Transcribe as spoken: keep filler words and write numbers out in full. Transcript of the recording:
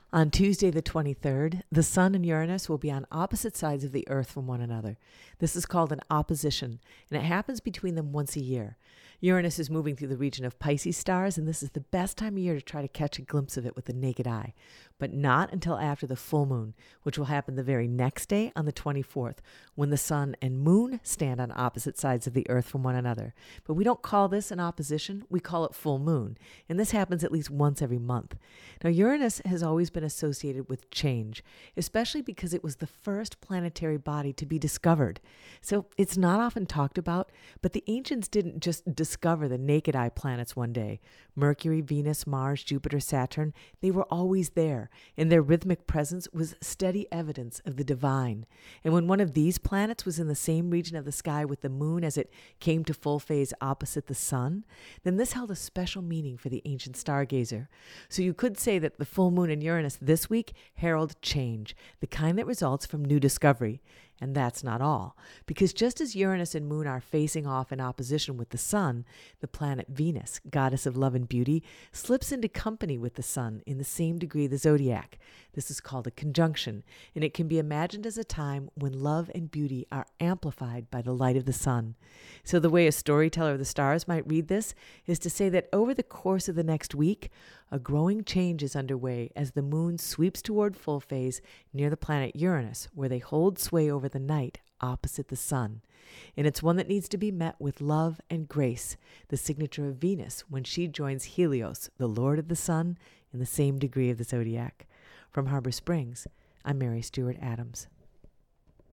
On Tuesday the twenty-third, the Sun and Uranus will be on opposite sides of the Earth from one another. This is called an opposition, and it happens between them once a year. Uranus is moving through the region of Pisces stars, and this is the best time of year to try to catch a glimpse of it with the naked eye, but not until after the full moon, which will happen the very next day on the twenty-fourth, when the Sun and Moon stand on opposite sides of the Earth from one another. But we don't call this an opposition, we call it full moon, and this happens at least once every month. Now, Uranus has always been associated with change, especially because it was the first planetary body to be discovered. So it's not often talked about, but the ancients didn't just discover the naked eye planets one day. Mercury, Venus, Mars, Jupiter, Saturn, they were always there, and their rhythmic presence was steady evidence of the divine. And when one of these planets was in the same region of the sky with the moon as it came to full phase opposite the sun, then this held a special meaning for the ancient stargazer. So you could say that the full moon in Uranus this week herald change, the kind that results from new discovery. And that's not all, because just as Uranus and Moon are facing off in opposition with the Sun, the planet Venus, goddess of love and beauty, slips into company with the Sun in the same degree of the zodiac. This is called a conjunction, and it can be imagined as a time when love and beauty are amplified by the light of the Sun. So the way a storyteller of the stars might read this is to say that over the course of the next week, a growing change is underway as the moon sweeps toward full phase near the planet Uranus, where they hold sway over the night opposite the sun. And it's one that needs to be met with love and grace, the signature of Venus when she joins Helios, the lord of the sun, in the same degree of the zodiac. From Harbor Springs, I'm Mary Stewart Adams.